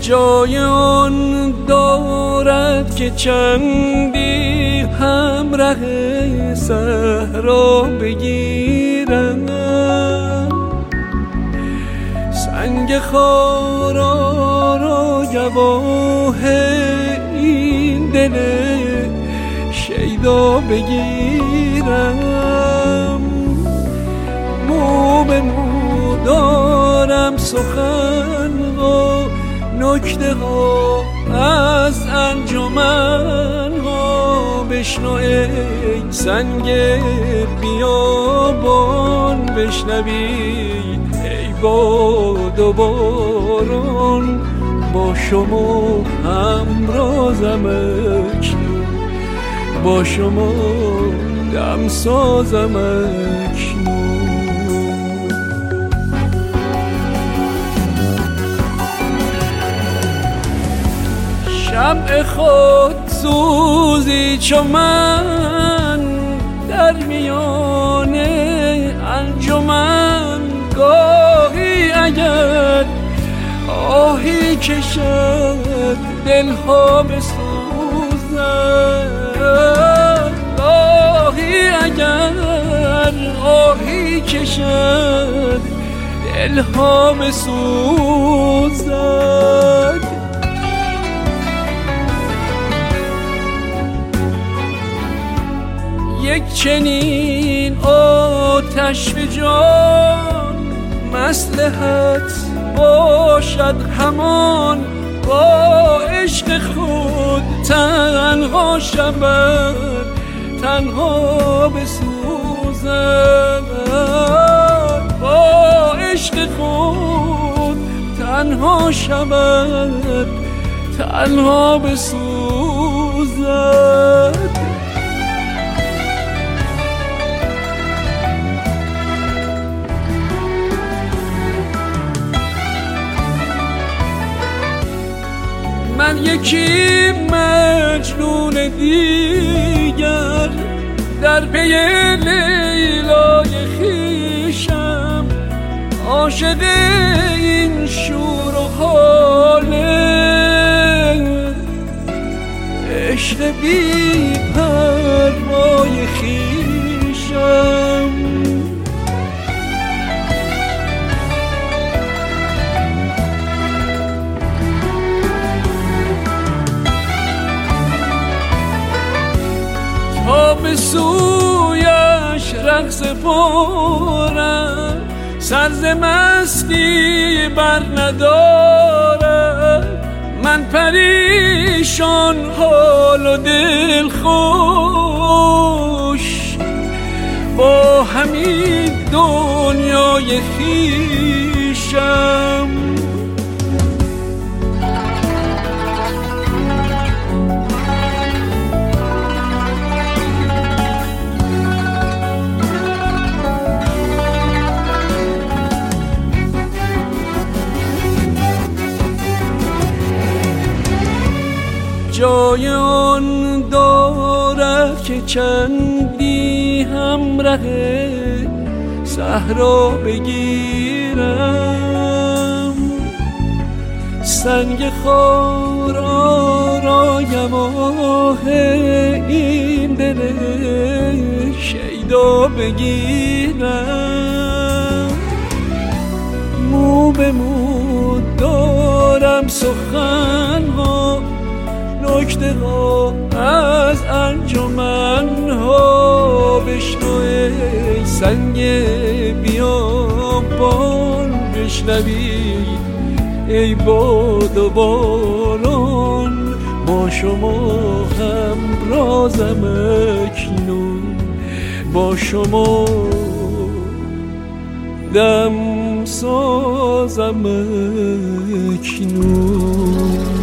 جای آن دارد که چندی همراه صحرا بگیرم، سنگ خارا را گواه این دل شیدا بگیرم. مو به مو دارم سخن و نکته ها از انجمن ها، بشنو ای سنگ بیابان، بشنوی ای باد و باران، با شما همرازم اکنون، با شما دم سازم اکنون. شمع خود سوزی چو من در میان انجمن، گاهی اگر آهی کشد دلها بسوزد، گاهی اگر آهی کشد دلها بسوزد. یک چنین آتش به جان مصلحت باشد همان، با عشق خود تنها شود تنها بسوزد، با عشق خود تنها شود تنها بسوزد. من یکی مجنون دیگر در پی لیلای خویشم، عاشق این شور و حاله عشق بی پروای خویشم. تا به سویش رقص پارم، سرز مستی بر ندارد، من پریشان حال و دل خوش با همین دنیای خویشم. جای آن دارد که چندی همراه صحرا بگیرم، سنگ خارا را گواه این دل شیدا بگیرم. مو به مو دارم سخن ها، نکته ها از انجمن ها، بشنو ای سنگ بیابان، بشنوی ای باد و باران، با شما همرازم اکنون، با شما دم سازم اکنون.